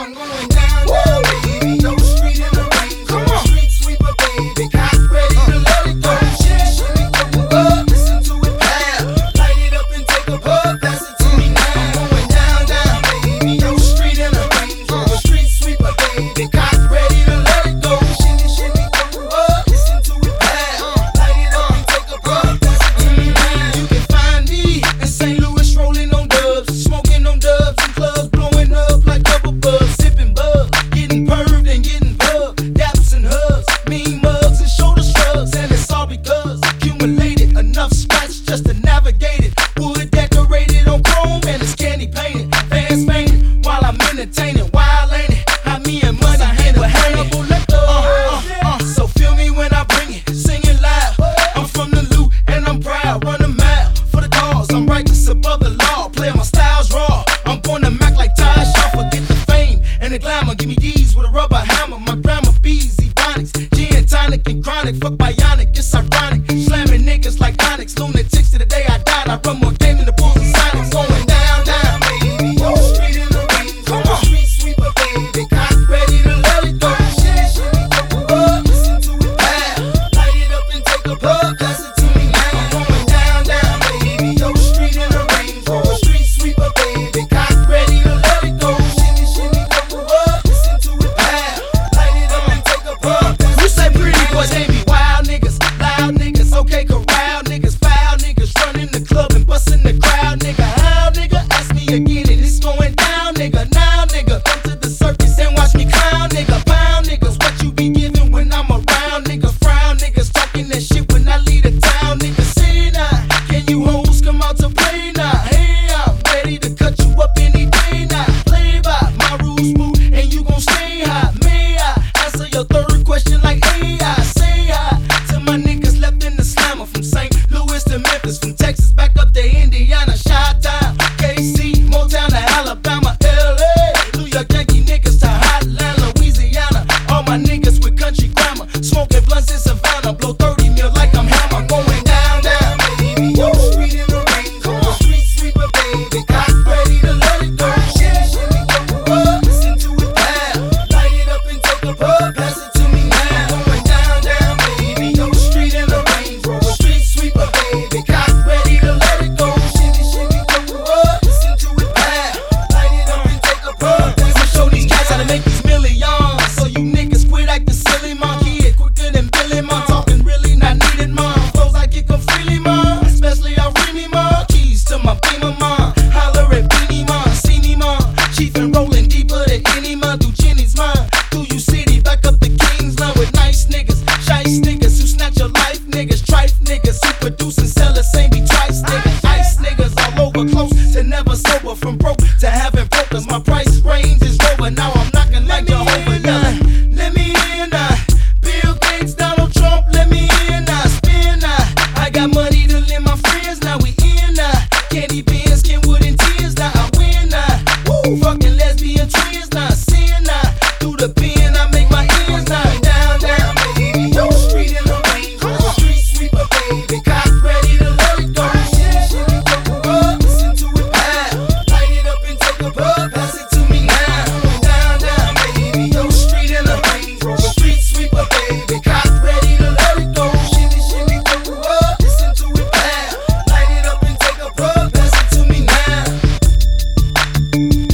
I'm going down, down, baby. No street in the rain. Come on, street sweeper, baby. Got ready to let it go. Shimmy, go up, listen to it pound. Light it up and take a puff. Pass it to me now. I'm going down, down, baby. No street in the rain. Street sweeper, baby. Got ready to let it go. Shimmy, go up, listen to it pound. Light it up and take a puff. Pass it to me now. You can find me in St. Louis rolling on dubs, smoking on dubs in clubs, blowing up like bubble buzz, sipping bug, getting perved and getting pubbed, daps and hugs, mean mugs and shoulder shrugs, and it's all because accumulated enough scratch just to navigate it. Wood decorated on chrome and it's candy painted, fans fainted while I'm entertaining. Wild ain't it? How me and money hand in hand. So feel me when I bring it, sing it loud. I'm from the loot and I'm proud, run a mile for the cause. I'm righteous above the law, playing my styles raw. I'm born to Mac like Ty Shaw, forget the fame and the glamour. Give me D's with a rubber hammer. My grandma bees, ebonics, gin, tonic, and chronic. Fuck bionic, it's ironic. Slamming niggas like Onyx, lunatics to the day I died. I run more game than the Bulls and Sonics. Going down, down, baby. No street in the rain. Come on, street sweeper, baby. Got ready to let it go. Shimmy, go up, listen to it pound. Light it up and take a puff. Pass it to me now. I'm going down, down, baby. No street in the rain. Street sweeper, baby. Got ready to let it go. Shimmy, go up, listen to it pound. Light it up and take a puff. You say pretty boys, they be wild niggas, loud niggas, okay, corral niggas, foul niggas, running the club and busting the crowd, nigga. How, nigga? Ask me again and it's going down, nigga. Now, nigga, come to the circus and watch me clown, nigga. Pound niggas, what you be giving when I'm around, nigga. Frown niggas, talking that shit when I leave the town, nigga. See now, can you hoes come out to play now? Hey, I'm ready to cut you up any day now. Play by my rules, smooth, and you gon' stay high. May I answer your third question like AI? Say hi to my niggas left in the slammer, from St. Louis to Memphis, from Texas back up to Indiana, Chi-Town, KC, Motown to Alabama, LA, New York Yankee niggas to Hotland, Louisiana. All my niggas with country grammar, smoking blunts in Savannah, blow 30 mil like I'm Hammer. Going down, down, baby. No street in the rain. Come on, street sweeper, baby. Got ready to let it go. Shimmy, go up, listen to it pound. Light it up and take a puff. Pass it to me now. Going down, down, baby. No street in the rain. Street sweeper, baby. Got ready to let it go. Shimmy, go up, listen to it pound. Light it up and take a puff. I'ma show these cats how to make these millions. So you niggas quit acting silly, man. Kid quicker than Billy, man. Talking really not needed, man. Flows I get come freely, man. Especially I me, man. Keys to my beamer, man. Holler at Beanie, man. See me, man. Chief and rolling deeper than any, man. Through Jenny's, man. Through you city, back up the Kingsland with nice niggas. Shice niggas who snatch your life, niggas. Trife niggas who produce and sell the same be twice, niggas. Ice niggas all over, close to never sober. From broke to having brokers. My price range is over. Now I'm knocking like Jehovah. Let me in, Bill Gates, Donald Trump, let me in, spin, I got money to lend my friends, now we in, candy beans, Kenwood and tears, now I win, woo, fucking lesbian twins, now sin, through the pen, I make my ends, down, down, baby, no street in the rain, street sweeper, baby, got ready to let it go. Shimmy, go up, listen to it pound, light it up and take a puff, pass it to me now. Down, down, baby, no street in the rain, street sweeper, baby, got ready to let it go. Shimmy, go up, listen to it pound, light it up and take a puff, pass it to me now.